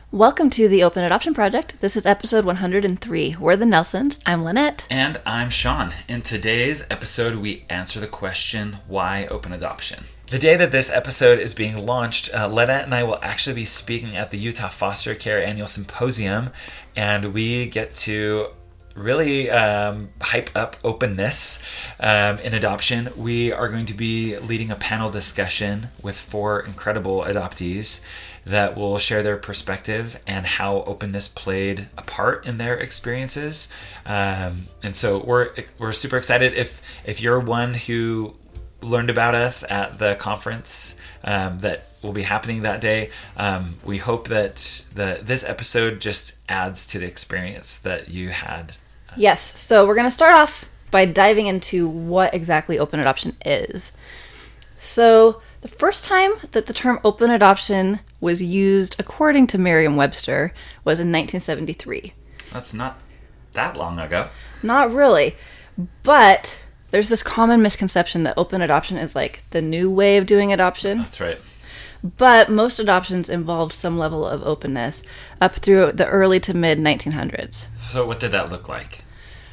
Welcome to the Open Adoption Project. This is episode 103. We're the Nelsons. I'm Lynette. And I'm Sean. In today's episode, we answer the question, why open adoption? The day that this episode is being launched, Lynette and I will actually be speaking at the Utah Foster Care Annual Symposium, and we get to really hype up openness in adoption. We are going to be leading a panel discussion with 4 incredible adoptees that will share their perspective and how openness played a part in their experiences. And so we're super excited. If you're one who learned about us at the conference that will be happening that day, we hope that this episode just adds to the experience that you had. Yes, so we're going to start off by diving into what exactly open adoption is. So the first time that the term open adoption was used, according to Merriam-Webster, was in 1973. That's not that long ago. Not really, but there's this common misconception that open adoption is like the new way of doing adoption. That's right. But most adoptions involved some level of openness up through the early to mid 1900s. So what did that look like?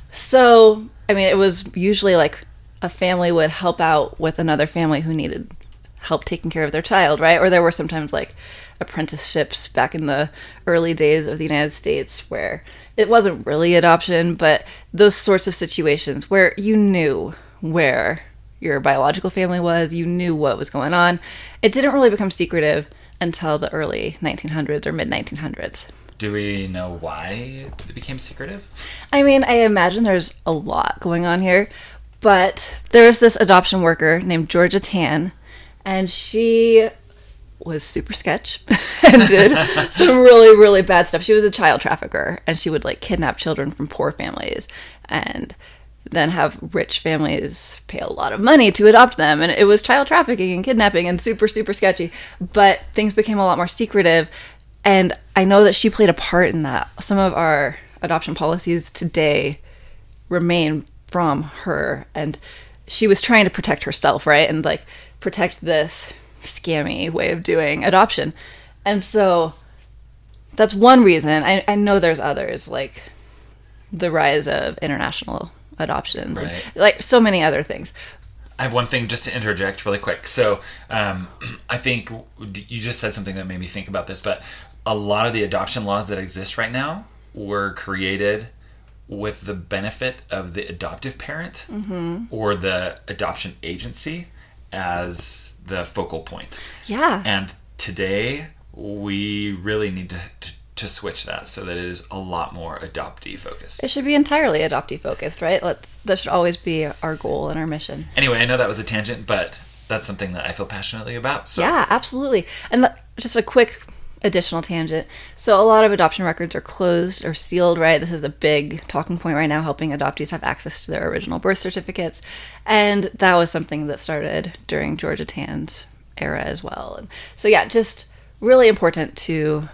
So, I mean, it was usually like a family would help out with another family who needed help taking care of their child, right? Or there were sometimes like apprenticeships back in the early days of the United States where it wasn't really adoption, but those sorts of situations where you knew where your biological family was, you knew what was going on. It didn't really become secretive until the early 1900s or mid 1900s. Do we know why it became secretive? I mean, I imagine there's a lot going on here, but there's this adoption worker named Georgia Tann, and she was super sketch and did some really, really bad stuff. She was a child trafficker, and she would like kidnap children from poor families and then have rich families pay a lot of money to adopt them. And it was child trafficking and kidnapping and super, super sketchy. But things became a lot more secretive. And I know that she played a part in that. Some of our adoption policies today remain from her. And she was trying to protect herself, right? And like protect this scammy way of doing adoption. And so that's one reason. I know there's others, like the rise of international adoptions, right, and like so many other things. I have one thing just to interject really quick. So I think you just said something that made me think about this, but a lot of the adoption laws that exist right now were created with the benefit of the adoptive parent or the adoption agency as the focal point. Yeah. And today we really need to switch that so that it is a lot more adoptee focused. It should be entirely adoptee focused, right? That should always be our goal and our mission. Anyway, I know that was a tangent, but that's something that I feel passionately about. So. Yeah, absolutely. And just a quick additional tangent. So a lot of adoption records are closed or sealed, right? This is a big talking point right now, helping adoptees have access to their original birth certificates. And that was something that started during Georgia Tann's era as well. And so yeah, just really important to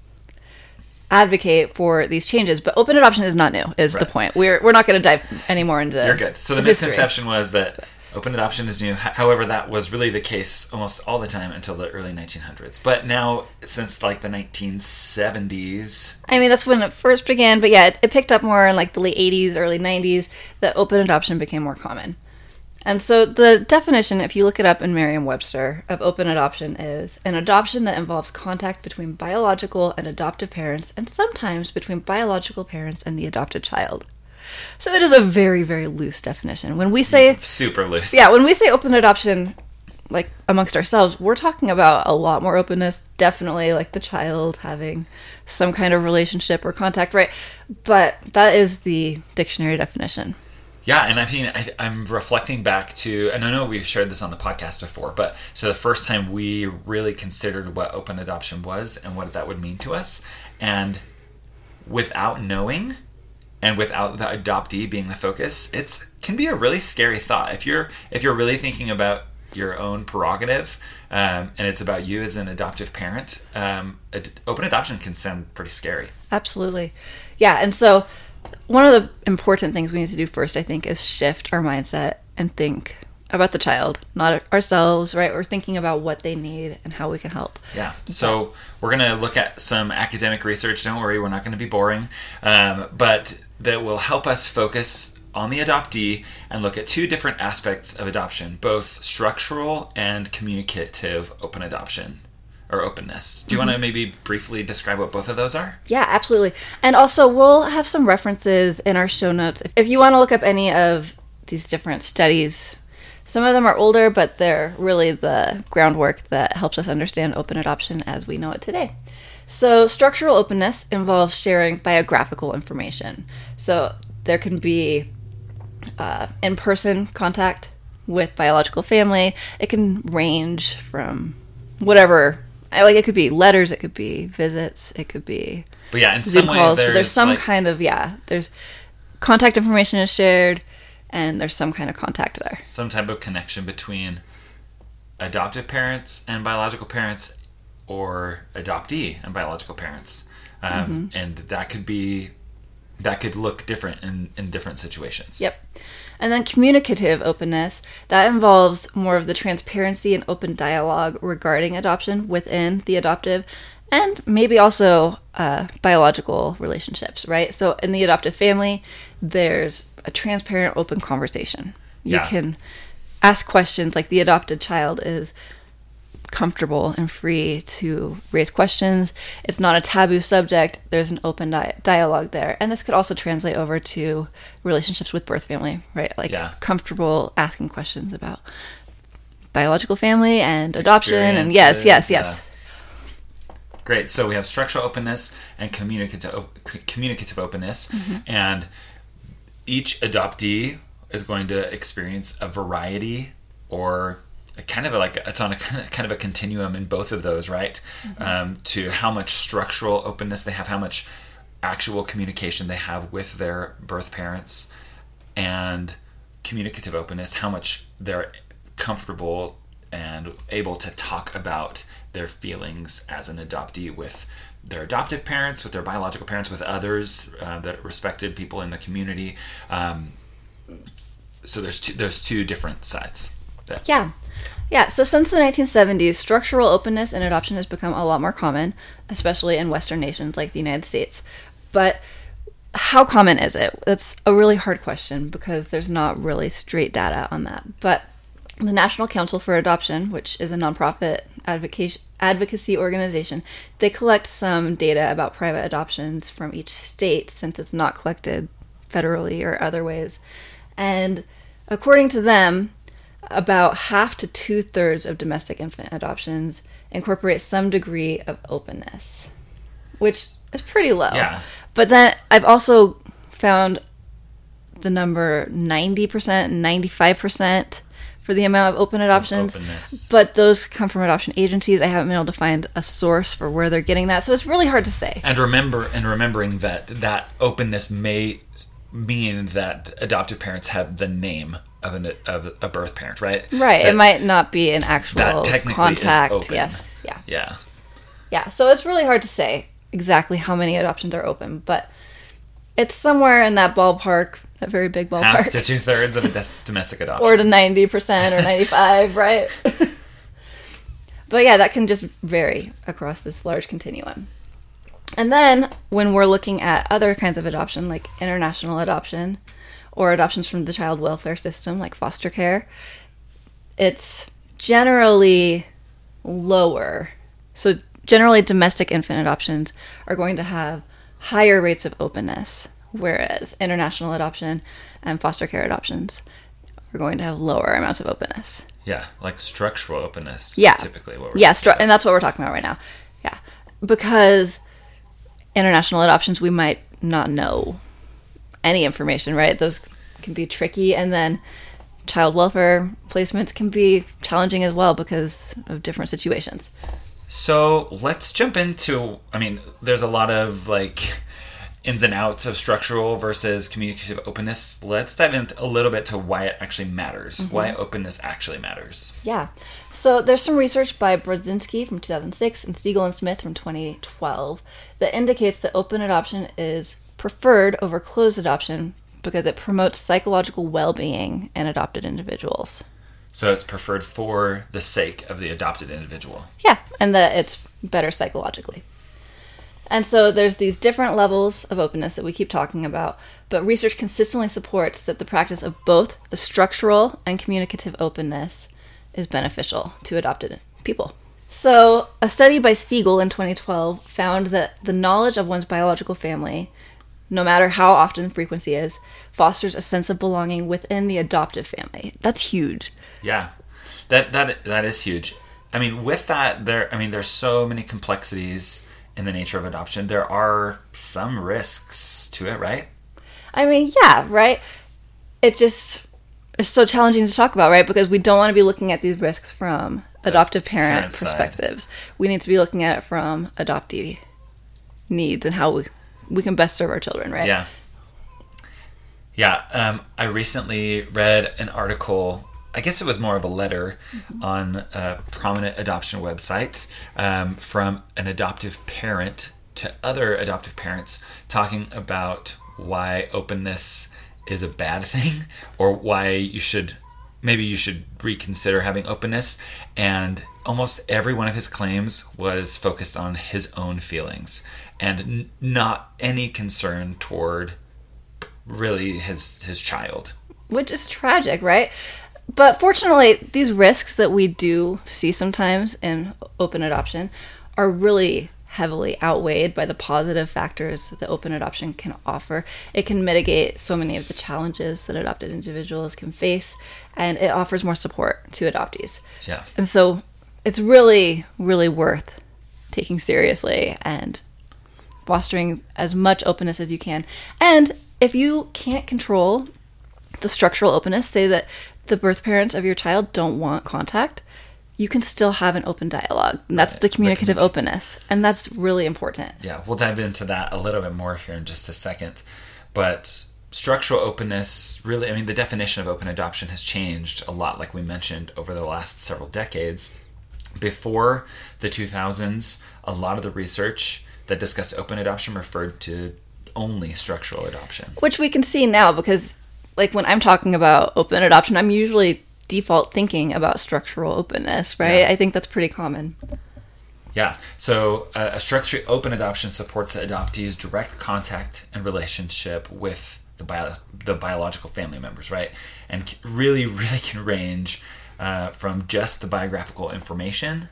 advocate for these changes, but open adoption is not new, is right. The point. We're not going to dive any more into You're good. So the misconception was that open adoption is new. However, that was really the case almost all the time until the early 1900s. But now, since like the 1970s... I mean, that's when it first began, but yeah, it picked up more in like the late 80s, early 90s, that open adoption became more common. And so the definition, if you look it up in Merriam-Webster, of open adoption is an adoption that involves contact between biological and adoptive parents, and sometimes between biological parents and the adopted child. So it is a very, very loose definition. When we say... Super loose. Yeah, when we say open adoption, like amongst ourselves, we're talking about a lot more openness, definitely like the child having some kind of relationship or contact, right? But that is the dictionary definition. Yeah, and I mean, I'm reflecting back to, and I know we've shared this on the podcast before, but so the first time we really considered what open adoption was and what that would mean to us, and without knowing, and without the adoptee being the focus, it can be a really scary thought. If you're really thinking about your own prerogative, and it's about you as an adoptive parent, open adoption can sound pretty scary. Absolutely. Yeah, and so one of the important things we need to do first, I think, is shift our mindset and think about the child, not ourselves, right? We're thinking about what they need and how we can help. Yeah. So we're going to look at some academic research. Don't worry, we're not going to be boring. But that will help us focus on the adoptee and look at two different aspects of adoption, both structural and communicative open adoption or openness. Do you want to maybe briefly describe what both of those are? Yeah, absolutely. And also, we'll have some references in our show notes. If you want to look up any of these different studies, some of them are older, but they're really the groundwork that helps us understand open adoption as we know it today. So structural openness involves sharing biographical information. So there can be in-person contact with biological family. It can range from whatever. Like, it could be letters, it could be visits, it could be But yeah, in Zoom some way calls, but there's some like, kind of, there's contact information is shared, and there's some kind of contact there. some type of connection between adoptive parents and biological parents, or adoptee and biological parents. And that could look different in different situations. Yep. And then communicative openness, that involves more of the transparency and open dialogue regarding adoption within the adoptive and maybe also biological relationships, right? So in the adoptive family, there's a transparent, open conversation. You can ask questions, like the adopted child is comfortable and free to raise questions. It's not a taboo subject. There's an open dialogue there. And this could also translate over to relationships with birth family, right? Like comfortable asking questions about biological family and adoption. And yes. Yeah. Great. So we have structural openness and communicative openness. And each adoptee is going to experience a variety, or it's on a kind of a continuum in both of those, right? To how much structural openness they have, how much actual communication they have with their birth parents, and communicative openness, how much they're comfortable and able to talk about their feelings as an adoptee with their adoptive parents, with their biological parents, with others, that respected people in the community. So there's two different sides. Yeah, so since the 1970s, structural openness in adoption has become a lot more common, especially in Western nations like the United States. But how common is it? That's a really hard question because there's not really straight data on that. But the National Council for Adoption, which is a nonprofit advocacy organization, they collect some data about private adoptions from each state since it's not collected federally or other ways. And according to them, about half to 2/3 of domestic infant adoptions incorporate some degree of openness, which is pretty low. Yeah. But then I've also found the number 90%, 95% for the amount of open adoptions. But those come from adoption agencies. I haven't been able to find a source for where they're getting that, so it's really hard to say. And remembering that openness may mean that adoptive parents have the name of a birth parent, right? Right. It might not be an actual that technically contact. Is open. Yes. Yeah. Yeah. So it's really hard to say exactly how many adoptions are open, but it's somewhere in that ballpark, that very big ballpark. Half to 2/3 of a domestic adoption. Or to 90% or 95%, right? But yeah, that can just vary across this large continuum. And then when we're looking at other kinds of adoption, like international adoption or adoptions from the child welfare system, like foster care, it's generally lower. So generally domestic infant adoptions are going to have higher rates of openness, whereas international adoption and foster care adoptions are going to have lower amounts of openness. Yeah, like structural openness. Yeah. Typically what we're talking about. And that's what we're talking about right now. Yeah. Because international adoptions, we might not know any information, right? Those can be tricky. And then child welfare placements can be challenging as well because of different situations. So let's jump into, there's a lot of ins and outs of structural versus communicative openness. Let's dive into a little bit to why it actually matters, why openness actually matters. Yeah. So there's some research by Brodzinski from 2006 and Siegel and Smith from 2012 that indicates that open adoption is preferred over closed adoption because it promotes psychological well-being in adopted individuals. So it's preferred for the sake of the adopted individual. Yeah, and that it's better psychologically. And so there's these different levels of openness that we keep talking about, but research consistently supports that the practice of both the structural and communicative openness is beneficial to adopted people. So a study by Siegel in 2012 found that the knowledge of one's biological family, no matter how often the frequency is, fosters a sense of belonging within the adoptive family. That's huge. Yeah, that is huge. I mean, with that, there's so many complexities in the nature of adoption. There are some risks to it, right? I mean, yeah, right? It just is so challenging to talk about, right? Because we don't want to be looking at these risks from adoptive parent perspectives. Side. We need to be looking at it from adoptee needs and how we can best serve our children, right? Yeah. Yeah. I recently read an article, I guess it was more of a letter, on a prominent adoption website from an adoptive parent to other adoptive parents talking about why openness is a bad thing, or why you should reconsider having openness. And almost every one of his claims was focused on his own feelings and not any concern toward really his child. Which is tragic, right? But fortunately, these risks that we do see sometimes in open adoption are really heavily outweighed by the positive factors that open adoption can offer. It can mitigate so many of the challenges that adopted individuals can face, and it offers more support to adoptees. Yeah. And so it's really, really worth taking seriously and fostering as much openness as you can. And if you can't control the structural openness, say that the birth parents of your child don't want contact, you can still have an open dialogue. And that's the communicative openness. And that's really important. Yeah, we'll dive into that a little bit more here in just a second. But structural openness, really, I mean, the definition of open adoption has changed a lot, like we mentioned, over the last several decades. Before the 2000s, a lot of the research that discussed open adoption referred to only structural adoption. Which we can see now because, like, when I'm talking about open adoption, I'm usually default thinking about structural openness, right? Yeah. I think that's pretty common. Yeah. So a structurally open adoption supports the adoptee's direct contact and relationship with the biological family members, right? And really can range from just the biographical information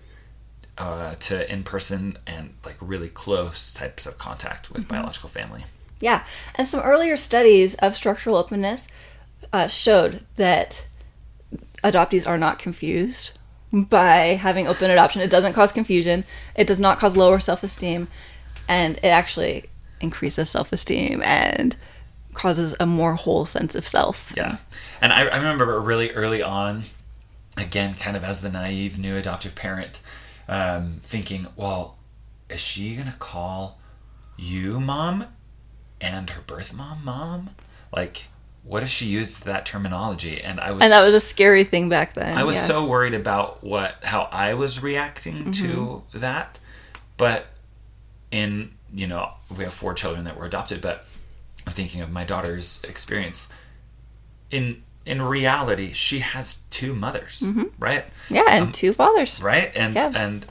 to in-person and like really close types of contact with biological family. Yeah. And some earlier studies of structural openness showed that adoptees are not confused by having open adoption. It doesn't cause confusion. It does not cause lower self-esteem. And it actually increases self-esteem and causes a more whole sense of self. Yeah. And I remember really early on, again, kind of as the naive new adoptive parent, thinking, well, is she going to call you mom and her birth mom? Like, what if she used that terminology? And that was a scary thing back then. I was so worried about how I was reacting to that. But we have 4 children that were adopted, but I'm thinking of my daughter's experience. In reality, she has 2 mothers, right? Yeah, and 2 fathers. Right? And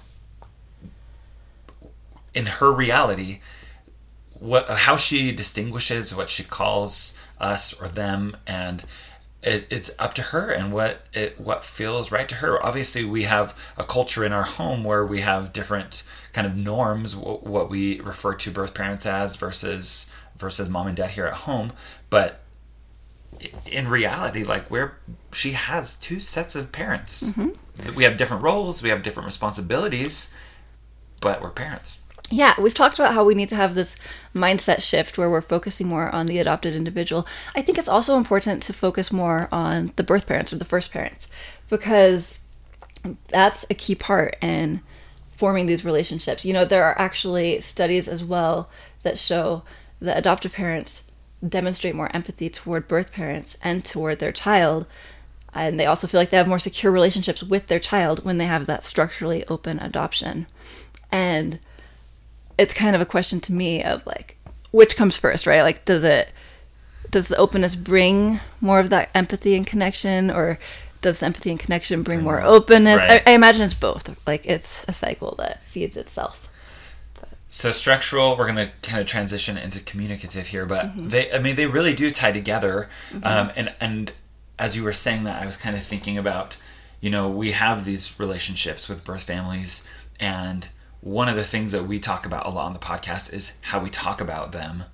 in her reality, how she distinguishes what she calls us or them, and it's up to her and what feels right to her. Obviously, we have a culture in our home where we have different kind of norms, what we refer to birth parents as versus mom and dad here at home. But in reality, like she has 2 sets of parents. We have different roles, we have different responsibilities, but we're parents. Yeah, we've talked about how we need to have this mindset shift where we're focusing more on the adopted individual. I think it's also important to focus more on the birth parents or the first parents, because that's a key part in forming these relationships. There are actually studies as well that show that adoptive parents demonstrate more empathy toward birth parents and toward their child. And they also feel like they have more secure relationships with their child when they have that structurally open adoption. And it's kind of a question to me of like, which comes first, right? Like, does the openness bring more of that empathy and connection, or does the empathy and connection bring more openness? Right. I imagine it's both. Like, it's a cycle that feeds itself. So structural, we're going to kind of transition into communicative here, but they really do tie together. And as you were saying that, I was kind of thinking about, we have these relationships with birth families, and one of the things that we talk about a lot on the podcast is how we talk about them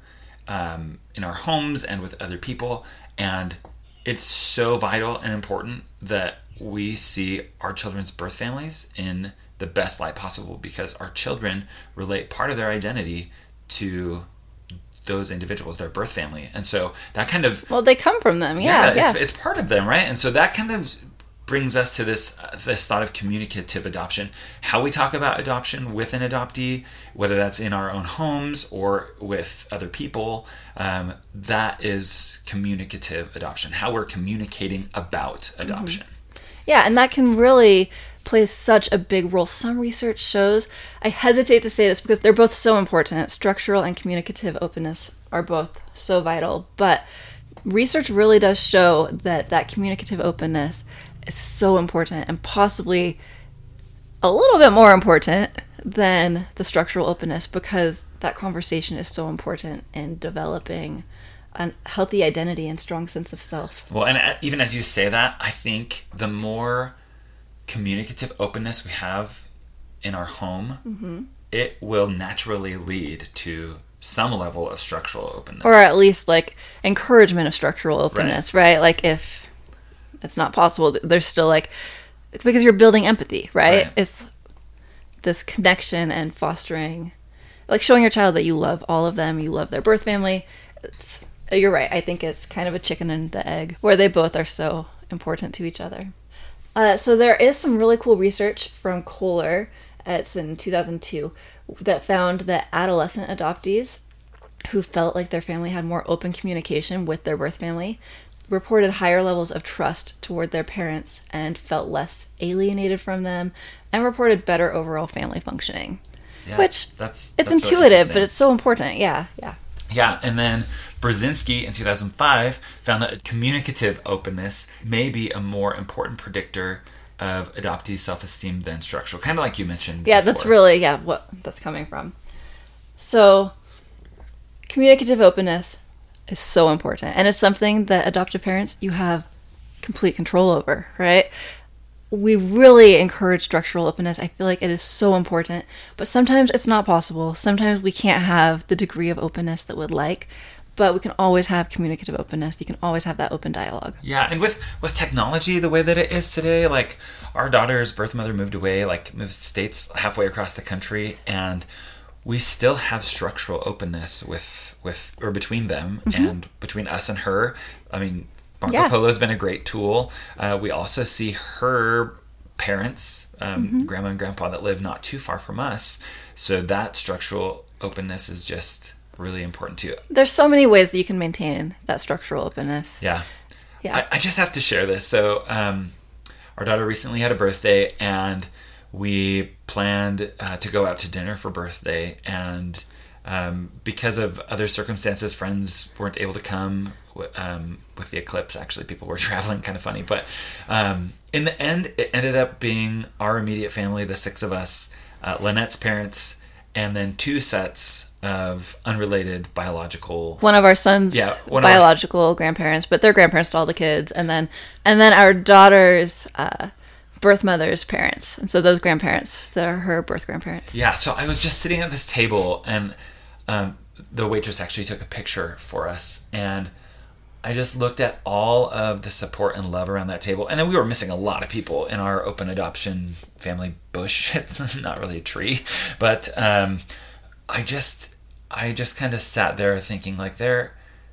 in our homes and with other people. And it's so vital and important that we see our children's birth families in the best light possible, because our children relate part of their identity to those individuals, their birth family. And so that kind of... Well, they come from them. Yeah. It's part of them, right? And so that kind of brings us to this thought of communicative adoption. How we talk about adoption with an adoptee, whether that's in our own homes or with other people, that is communicative adoption. How we're communicating about adoption. Yeah, and that can really play such a big role. Some research shows, I hesitate to say this because they're both so important. Structural and communicative openness are both so vital, but research really does show that communicative openness is so important, and possibly a little bit more important than the structural openness, because that conversation is so important in developing a healthy identity and strong sense of self. Well, and even as you say that, I think the more communicative openness we have in our home, it will naturally lead to some level of structural openness. Or at least, like, encouragement of structural openness, right? Like, if it's not possible, there's still, like, because you're building empathy, right? It's this connection and fostering, like, showing your child that you love all of them, you love their birth family. You're right. I think it's kind of a chicken and the egg, where they both are so important to each other. So there is some really cool research from Kohler, it's in 2002, that found that adolescent adoptees who felt like their family had more open communication with their birth family reported higher levels of trust toward their parents and felt less alienated from them, and reported better overall family functioning. Yeah, which, it's intuitive, really but it's so important. Yeah. Yeah, and then Brzezinski in 2005 found that communicative openness may be a more important predictor of adoptee self-esteem than structural, kind of like you mentioned before. That's really, what that's coming from. So, communicative openness is so important, and it's something that adoptive parents, you have complete control over, right? We really encourage structural openness. I feel like it is so important, but sometimes it's not possible. Sometimes we can't have the degree of openness that we'd like, but we can always have communicative openness. You can always have that open dialogue. Yeah, and with technology the way that it is today, like, our daughter's birth mother moved states halfway across the country, and we still have structural openness with or between them and between us and her. I mean, Marco Polo has been a great tool. We also see her parents, grandma and grandpa, that live not too far from us. So that structural openness is just really important too. There's so many ways that you can maintain that structural openness. Yeah. I just have to share this. So our daughter recently had a birthday, and we planned to go out to dinner for birthday, and because of other circumstances, friends weren't able to come with the eclipse. Actually, people were traveling, kind of funny. But in the end, it ended up being our immediate family, the six of us, Lynette's parents, and then two sets of unrelated biological... One of our son's biological grandparents, but they're grandparents to all the kids. And then our daughter's birth mother's parents. And so those grandparents, they're her birth grandparents. Yeah, so I was just sitting at this table, and the waitress actually took a picture for us, and I just looked at all of the support and love around that table. And then we were missing a lot of people in our open adoption family bush. It's not really a tree, but I just kind of sat there thinking, like, there's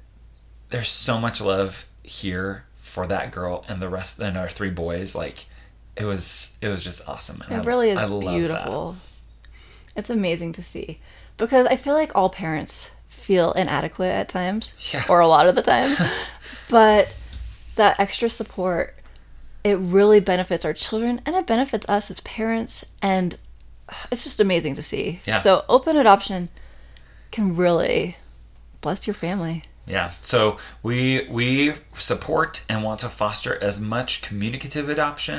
so much love here for that girl and the rest, and our three boys. Like, it was just awesome. And it really is beautiful. It's amazing to see, because I feel like all parents feel inadequate at times, or a lot of the time, but that extra support, it really benefits our children, and it benefits us as parents, and it's just amazing to see. So open adoption can really bless your family. Yeah. So we support and want to foster as much communicative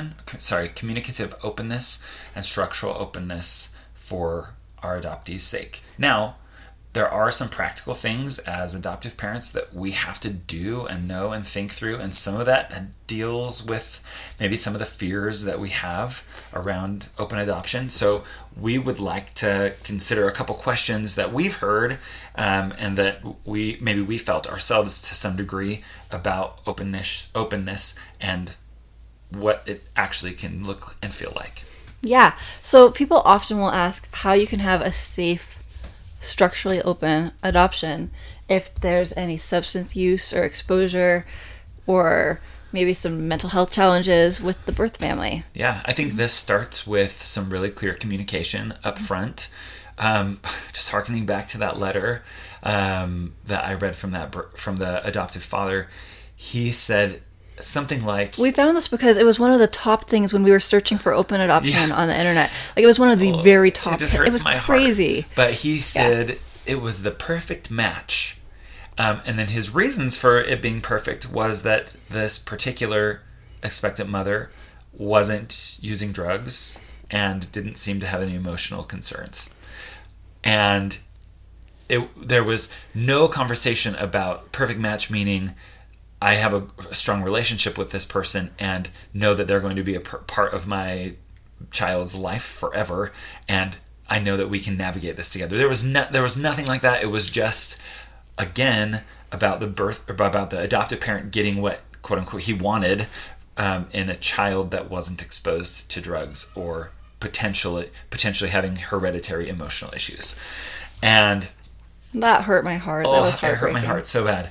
openness and structural openness for our adoptees' sake. Now, there are some practical things as adoptive parents that we have to do and know and think through, and some of that deals with maybe some of the fears that we have around open adoption. So we would like to consider a couple questions that we've heard and that we felt ourselves to some degree about openness and what it actually can look and feel like. Yeah. So people often will ask how you can have a safe, structurally open adoption if there's any substance use or exposure or maybe some mental health challenges with the birth family. Yeah, I think this starts with some really clear communication up front. Just hearkening back to that letter that I read from the adoptive father, he said something like, we found this because it was one of the top things when we were searching for open adoption on the internet. Like, it was one of the very top. It just hurts it was my crazy. Heart. But he said it was the perfect match. And then his reasons for it being perfect was that this particular expectant mother wasn't using drugs and didn't seem to have any emotional concerns. And there was no conversation about perfect match, meaning I have a strong relationship with this person and know that they're going to be a part of my child's life forever, and I know that we can navigate this together. There was nothing like that. It was just, again, about the adoptive parent getting what, quote unquote, he wanted in a child that wasn't exposed to drugs or potentially having hereditary emotional issues. And that hurt my heart. That was heartbreaking. It hurt my heart so bad.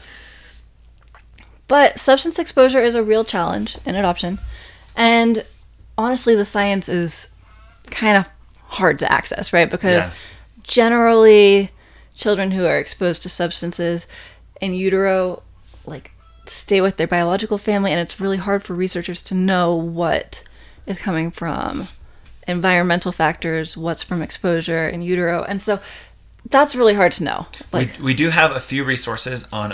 But substance exposure is a real challenge in adoption. And honestly, the science is kind of hard to access, right? Because generally, children who are exposed to substances in utero, like, stay with their biological family, and it's really hard for researchers to know what is coming from environmental factors, what's from exposure in utero. And so that's really hard to know. We do have a few resources on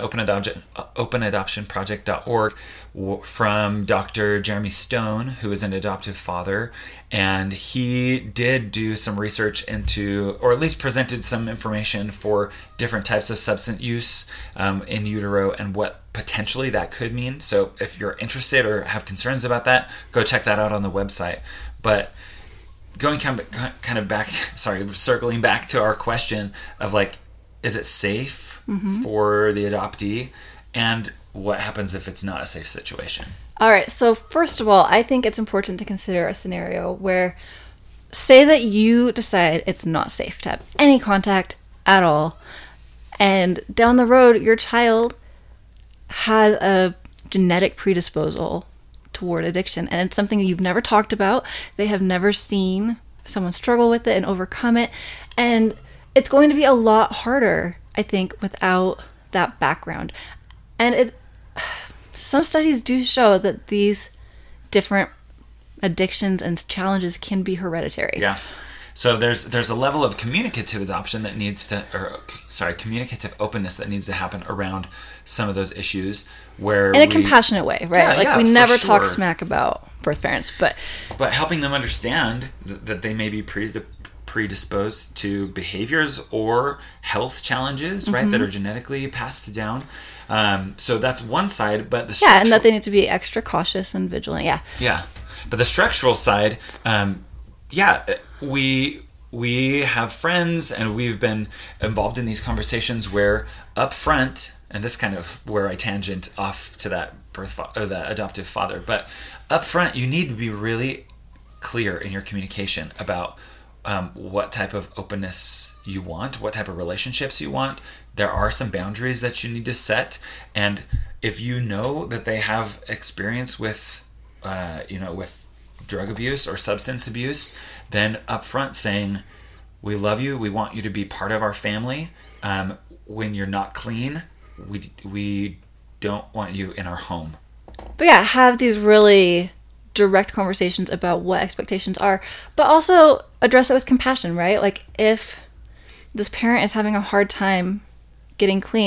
openadoptionproject.org from Dr. Jeremy Stone, who is an adoptive father, and he did do some research into, or at least presented some information for different types of substance use in utero and what potentially that could mean. So if you're interested or have concerns about that, go check that out on the website. But going kind of back, circling back to our question of, like, is it safe for the adoptee, and what happens if it's not a safe situation? All right. So first of all, I think it's important to consider a scenario where, say that you decide it's not safe to have any contact at all, and down the road your child has a genetic predisposal toward addiction, and it's something you've never talked about. They have never seen someone struggle with it and overcome it, and it's going to be a lot harder, I think, without that background. And some studies do show that these different addictions and challenges can be hereditary. Yeah. So there's a level of communicative adoption that communicative openness that needs to happen around some of those issues, where in a compassionate way, right? We never talk smack about birth parents, but helping them understand that they may be predisposed to behaviors or health challenges, right, that are genetically passed down. So that's one side, but and that they need to be extra cautious and vigilant. Yeah. But the structural side, we have friends and we've been involved in these conversations where up front, and this kind of where I tangent off to that that adoptive father, but up front you need to be really clear in your communication about what type of openness you want, what type of relationships you want. There are some boundaries that you need to set, and if you know that they have experience with with drug abuse or substance abuse, then upfront saying, we love you, we want you to be part of our family. When you're not clean, we don't want you in our home. But have these really direct conversations about what expectations are, but also address it with compassion, right? Like, if this parent is having a hard time getting clean,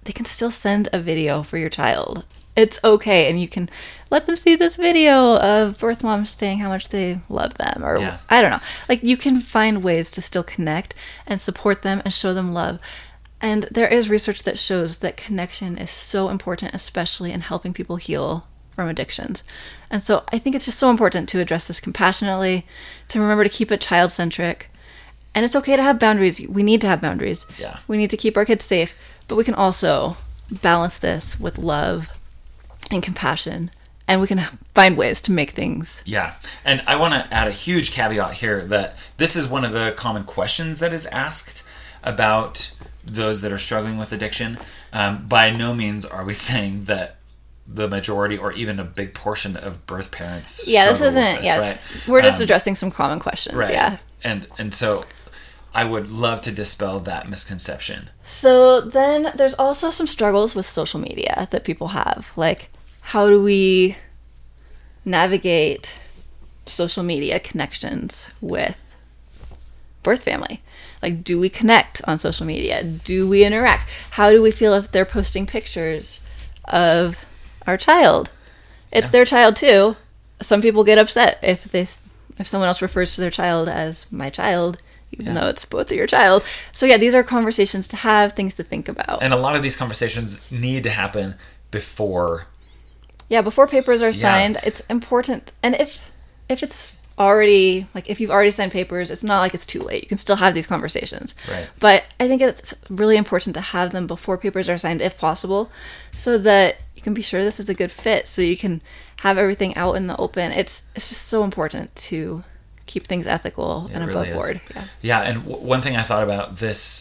they can still send a video for your child. It's okay, and you can let them see this video of birth moms saying how much they love them, or I don't know. Like, you can find ways to still connect and support them and show them love. And there is research that shows that connection is so important, especially in helping people heal from addictions. And so I think it's just so important to address this compassionately, to remember to keep it child-centric. And it's okay to have boundaries. We need to have boundaries. Yeah. We need to keep our kids safe, but we can also balance this with love and compassion, and we can find ways to make things. Yeah. And I want to add a huge caveat here that this is one of the common questions that is asked about those that are struggling with addiction. By no means are we saying that the majority or even a big portion of birth parents this isn't with this, right? We're just addressing some common questions. Right. Yeah. And so I would love to dispel that misconception. So then there's also some struggles with social media that people have. Like, how do we navigate social media connections with birth family? Like, do we connect on social media? Do we interact? How do we feel if they're posting pictures of our child? It's their child too. Some people get upset if someone else refers to their child as my child, even though it's both of your child. So these are conversations to have, things to think about. And a lot of these conversations need to happen before. Yeah, before papers are signed. It's important. And if it's already, like, if you've already signed papers, it's not like it's too late. You can still have these conversations. Right. But I think it's really important to have them before papers are signed, if possible, so that you can be sure this is a good fit, so you can have everything out in the open. It's just so important to keep things ethical and above board. Yeah, and one thing I thought about this,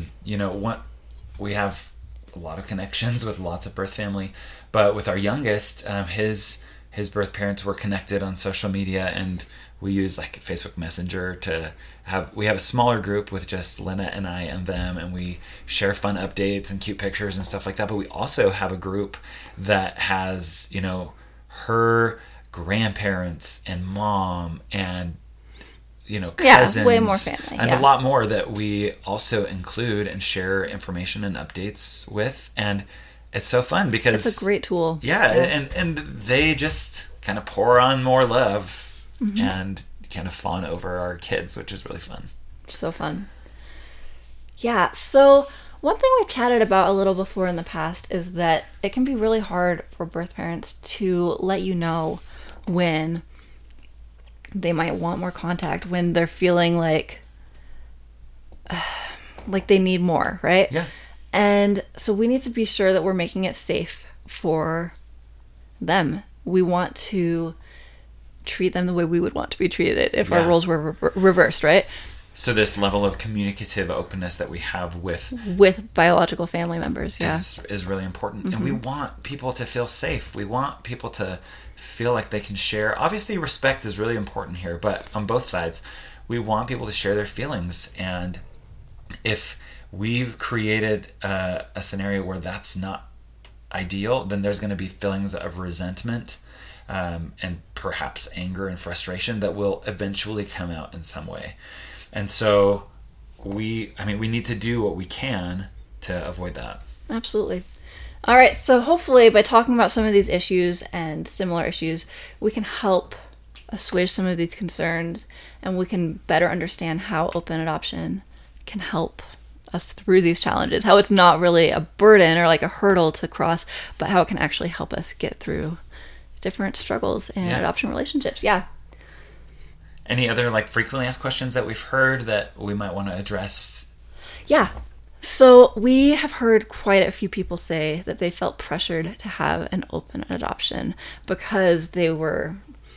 we have a lot of connections with lots of birth family, but with our youngest, his birth parents were connected on social media, and we use like Facebook Messenger we have a smaller group with just Lynette and I and them, and we share fun updates and cute pictures and stuff like that. But we also have a group that has, her grandparents and mom and cousins, way more family, and a lot more that we also include and share information and updates with. And it's so fun because it's a great tool. And they just kind of pour on more love and kind of fawn over our kids, which is really fun. So fun. Yeah, so one thing we've chatted about a little before in the past is that it can be really hard for birth parents to let you know when they might want more contact, when they're feeling like they need more, right? Yeah. And so we need to be sure that we're making it safe for them. We want to treat them the way we would want to be treated if our roles were reversed, right? So this level of communicative openness that we have with biological family members, is really important. And we want people to feel safe. We want people to feel like they can share. Obviously, respect is really important here, but on both sides, we want people to share their feelings. And if we've created a scenario where that's not ideal, then there's going to be feelings of resentment and perhaps anger and frustration that will eventually come out in some way. And so we need to do what we can to avoid that. Absolutely. All right, so hopefully by talking about some of these issues and similar issues, we can help assuage some of these concerns, and we can better understand how open adoption can help us through these challenges, how it's not really a burden or like a hurdle to cross, but how it can actually help us get through different struggles in adoption relationships. Yeah. Any other frequently asked questions that we've heard that we might want to address? Yeah. So we have heard quite a few people say that they felt pressured to have an open adoption because they were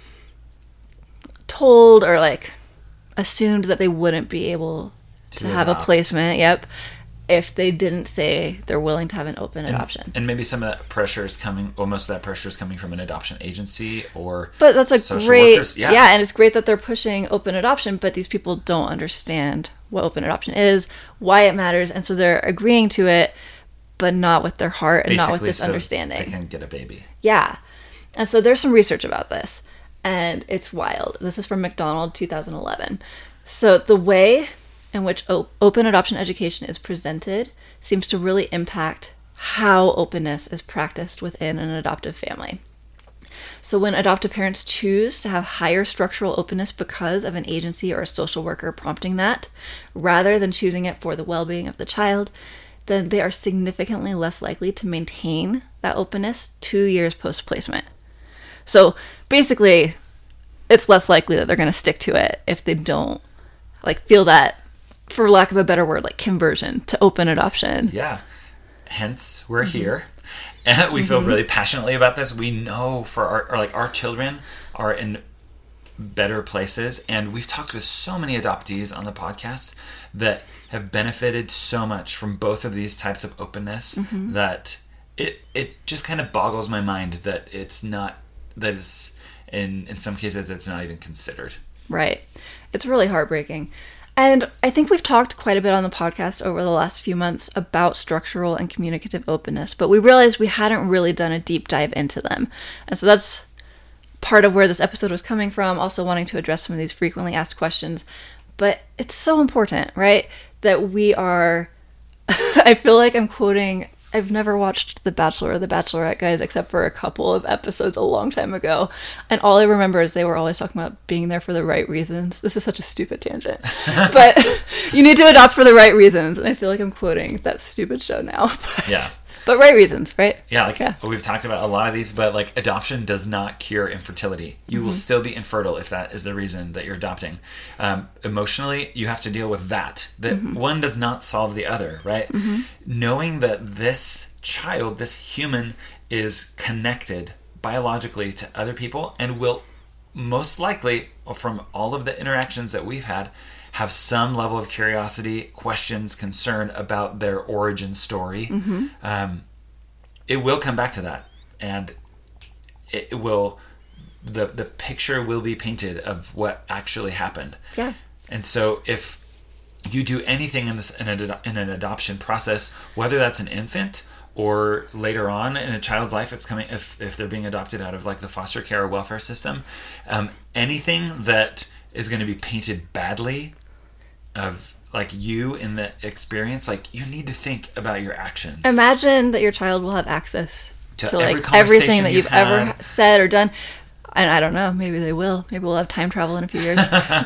told or assumed that they wouldn't be able to have a placement, if they didn't say they're willing to have an open adoption. And maybe some of that pressure is coming, or most of that pressure is coming from an adoption agency or But that's social great, workers. And it's great that they're pushing open adoption, but these people don't understand what open adoption is, why it matters, and so they're agreeing to it, but not with their heart and not with this understanding. They can get a baby. Yeah. And so there's some research about this, and it's wild. This is from McDonald, 2011. So the way in which open adoption education is presented seems to really impact how openness is practiced within an adoptive family. So when adoptive parents choose to have higher structural openness because of an agency or a social worker prompting that, rather than choosing it for the well-being of the child, then they are significantly less likely to maintain that openness 2 years post-placement. So basically, it's less likely that they're going to stick to it if they don't feel that, for lack of a better word, conversion to open adoption. Yeah. Hence, we're here. And we feel really passionately about this. We know for our children are in better places. And we've talked with so many adoptees on the podcast that have benefited so much from both of these types of openness that it just kind of boggles my mind that it's in some cases it's not even considered. Right. It's really heartbreaking. And I think we've talked quite a bit on the podcast over the last few months about structural and communicative openness, but we realized we hadn't really done a deep dive into them. And so that's part of where this episode was coming from, also wanting to address some of these frequently asked questions. But it's so important, right? That we are, I feel like I'm quoting, I've never watched The Bachelor or The Bachelorette, guys, except for a couple of episodes a long time ago. And all I remember is they were always talking about being there for the right reasons. This is such a stupid tangent. But you need to adopt for the right reasons. And I feel like I'm quoting that stupid show now. But right reasons, right? Yeah, we've talked about a lot of these, but adoption does not cure infertility. You will still be infertile if that is the reason that you're adopting. Emotionally, you have to deal with that. That one does not solve the other, right? Knowing that this child, this human, is connected biologically to other people and will most likely, from all of the interactions that we've had, have some level of curiosity, questions, concern about their origin story. It will come back to that, and it will. The picture will be painted of what actually happened. Yeah. And so, if you do anything in an adoption process, whether that's an infant or later on in a child's life, it's coming if they're being adopted out of the foster care or welfare system, anything that is going to be painted badly of you in the experience, you need to think about your actions. Imagine that your child will have access to everything that you've ever said or done. And I don't know, maybe they will. Maybe we'll have time travel in a few years.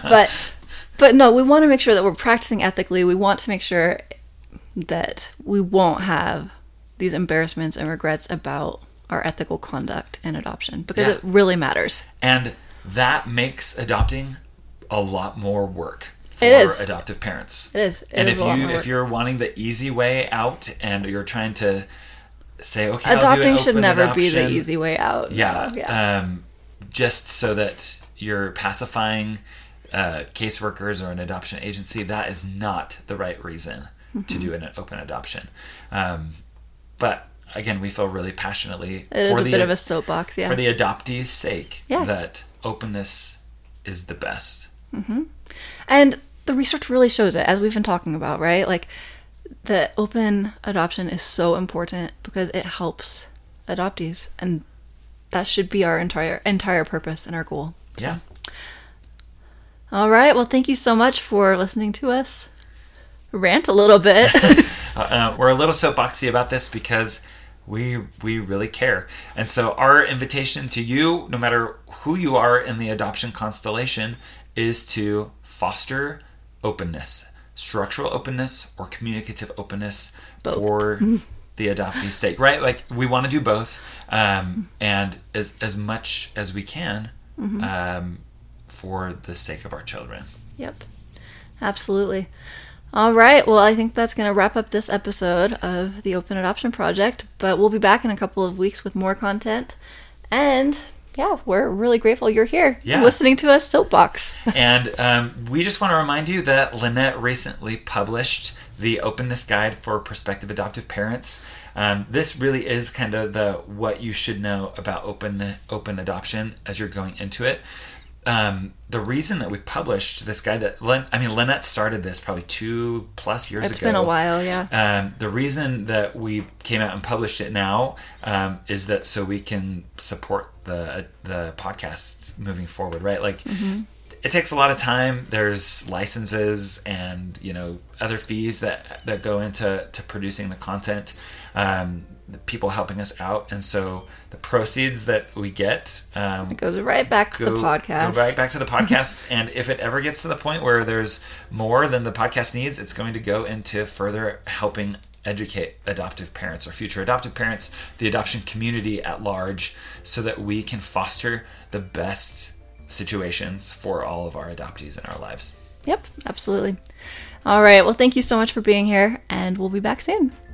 But no, we want to make sure that we're practicing ethically. We want to make sure that we won't have these embarrassments and regrets about our ethical conduct in adoption, because it really matters. And that makes adopting a lot more work for adoptive parents. It is. If you're wanting the easy way out and you're trying to say, okay, adopting I'll do should never adoption, be the easy way out. Yeah. Just so that you're pacifying caseworkers or an adoption agency, that is not the right reason to do an open adoption. But again, we feel really passionately for the bit of a soapbox, for the adoptees' sake, that openness is the best. And the research really shows it, as we've been talking about, right? The open adoption is so important because it helps adoptees, and that should be our entire purpose and our goal. Yeah. So. All right. Well, thank you so much for listening to us rant a little bit. We're a little soapboxy about this because we really care. And so our invitation to you, no matter who you are in the adoption constellation, is to foster openness, structural openness or communicative openness for the adoptee's sake, right? We want to do both, and as much as we can for the sake of our children. Yep, absolutely. All right, well, I think that's going to wrap up this episode of the Open Adoption Project, but we'll be back in a couple of weeks with more content, and we're really grateful you're here listening to us soapbox. And we just want to remind you that Lynette recently published the Openness Guide for Prospective Adoptive Parents. This really is kind of the what you should know about open adoption as you're going into it. The reason that we published this guide, Lynette started this probably 2+ years ago. It's been a while, yeah. The reason that we came out and published it now is that so we can support the podcasts moving forward, right? it takes a lot of time. There's licenses and, other fees that go into producing the content. People helping us out, and so the proceeds that we get it goes right back to the podcast. Go right back to the podcast. And if it ever gets to the point where there's more than the podcast needs, it's going to go into further helping educate adoptive parents or future adoptive parents, the adoption community at large, so that we can foster the best situations for all of our adoptees in our lives. Yep, absolutely. All right. Well, thank you so much for being here, and we'll be back soon.